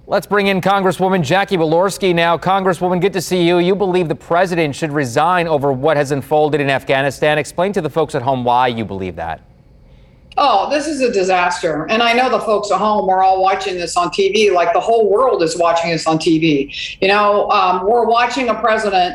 Let's bring in Congresswoman Jackie Walorski now. Congresswoman, good to see you. You believe the president should resign over what has unfolded in Afghanistan. Explain to the folks at home why you believe that. Oh, this is a disaster. And I know the folks at home are all watching this on TV, like the whole world is watching this on TV. We're watching a president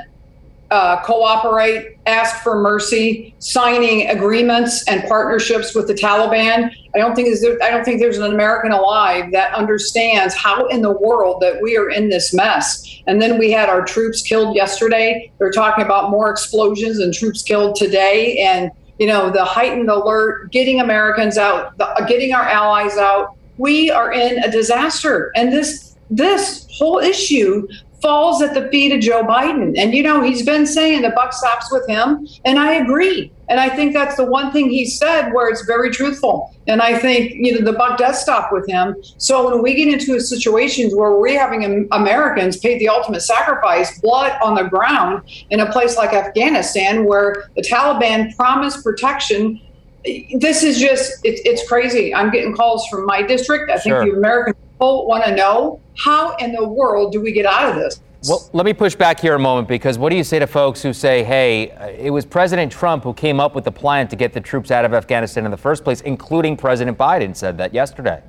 cooperate, ask for mercy, signing agreements and partnerships with the Taliban. I don't think there's an American alive that understands how in the world that we are in this mess. And then we had our troops killed yesterday. They're talking about more explosions and troops killed today. And, the heightened alert, getting Americans out, getting our allies out. We are in a disaster. And this whole issue falls at the feet of Joe Biden. And, he's been saying the buck stops with him. And I agree. And I think that's the one thing he said where it's very truthful. And I think, the buck does stop with him. So when we get into situations where we're having Americans pay the ultimate sacrifice, blood on the ground in a place like Afghanistan, where the Taliban promised protection, this is just, it's crazy. I'm getting calls from my district. I think the American people want to know, how in the world do we get out of this? Well, let me push back here a moment, because what do you say to folks who say, hey, it was President Trump who came up with the plan to get the troops out of Afghanistan in the first place, including President Biden said that yesterday?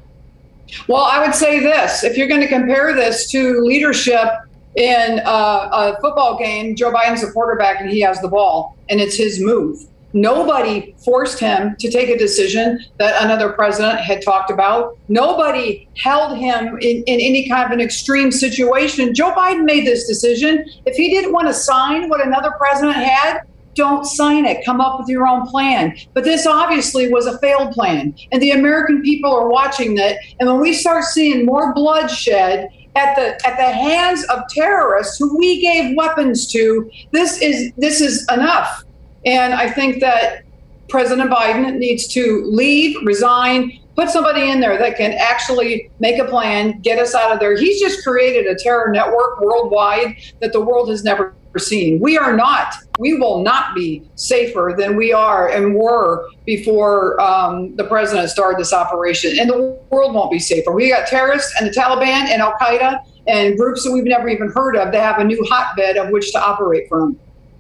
Well, I would say this. If you're going to compare this to leadership in a football game, Joe Biden's the quarterback and he has the ball, and it's his move. Nobody forced him to take a decision that another president had talked about. Nobody held him in any kind of an extreme situation. Joe Biden made this decision. If he didn't want to sign what another president had, don't sign it. Come up with your own plan. But this obviously was a failed plan. And the American people are watching that. And when we start seeing more bloodshed at the hands of terrorists who we gave weapons to, this is enough. And I think that President Biden needs to leave, resign, put somebody in there that can actually make a plan, get us out of there. He's just created a terror network worldwide that the world has never seen. We will not be safer than we are and were before the president started this operation. And the world won't be safer. We got terrorists and the Taliban and Al Qaeda and groups that we've never even heard of. They have a new hotbed of which to operate from.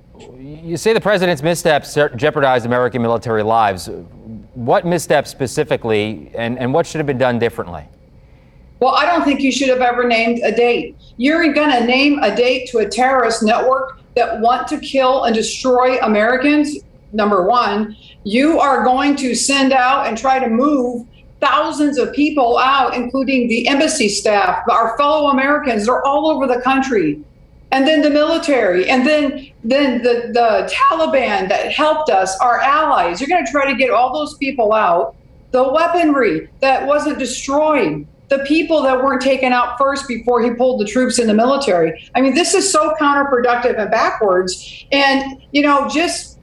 You say the president's missteps jeopardized American military lives. What missteps specifically, and what should have been done differently? Well, I don't think you should have ever named a date. You're going to name a date to a terrorist network that want to kill and destroy Americans. Number one, you are going to send out and try to move thousands of people out, including the embassy staff, our fellow Americans. They're all over the country. And then the military, and then the Taliban that helped us, our allies. You're going to try to get all those people out. The weaponry that wasn't destroyed, the people that weren't taken out first before he pulled the troops in the military. I mean, this is so counterproductive and backwards. And, just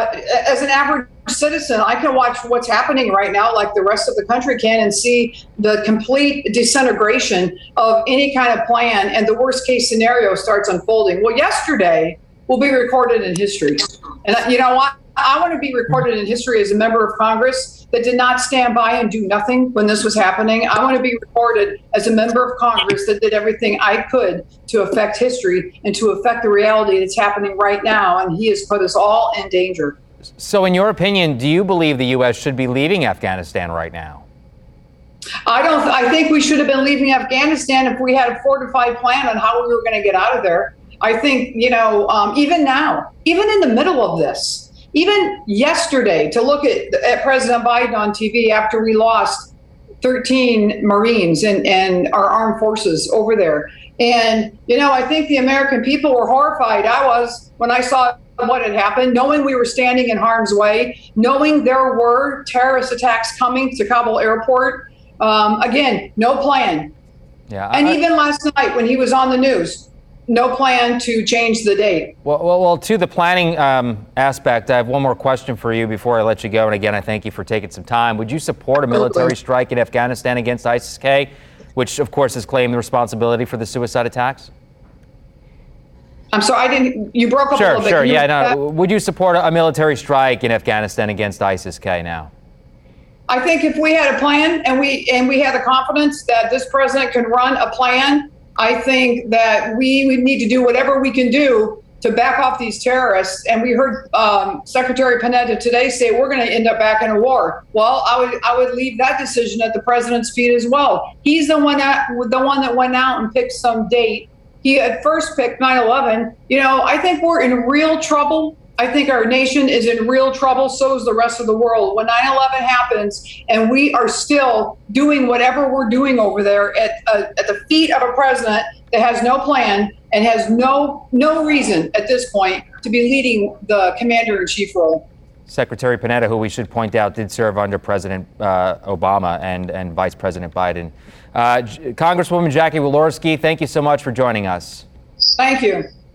as an average citizen, I can watch what's happening right now like the rest of the country can and see the complete disintegration of any kind of plan, and the worst case scenario starts unfolding. Well, yesterday will be recorded in history. And you know what? I want to be recorded in history as a member of Congress that did not stand by and do nothing when this was happening. I want to be recorded as a member of Congress that did everything I could to affect history and to affect the reality that's happening right now. And he has put us all in danger. So in your opinion, do you believe the U.S. should be leaving Afghanistan right now? I think we should have been leaving Afghanistan if we had a fortified plan on how we were going to get out of there. I think, even now, even in the middle of this, even yesterday, to look at President Biden on TV after we lost 13 Marines and our armed forces over there. And, I think the American people were horrified. I was when I saw what had happened, knowing we were standing in harm's way, knowing there were terrorist attacks coming to Kabul airport. Again, no plan. Yeah. And even last night when he was on the news, no plan to change the date. Well, to the planning aspect, I have one more question for you before I let you go. And again, I thank you for taking some time. Would you support a military strike in Afghanistan against ISIS-K, which of course has claimed the responsibility for the suicide attacks? I'm sorry, you broke up a little bit. Sure. Would you support a military strike in Afghanistan against ISIS-K now? I think if we had a plan and we had the confidence that this president can run a plan, I think that we would need to do whatever we can do to back off these terrorists. And we heard Secretary Panetta today say we're going to end up back in a war. Well, I would leave that decision at the president's feet as well. He's the one that went out and picked some date. He at first picked 9/11. You know, I think we're in real trouble. I think our nation is in real trouble. So is the rest of the world. When 9/11 happens and we are still doing whatever we're doing over there at the feet of a president that has no plan and has no reason at this point to be leading the commander-in-chief role. Secretary Panetta, who we should point out did serve under President Obama and Vice President Biden. Congresswoman Jackie Walorski, thank you so much for joining us. Thank you.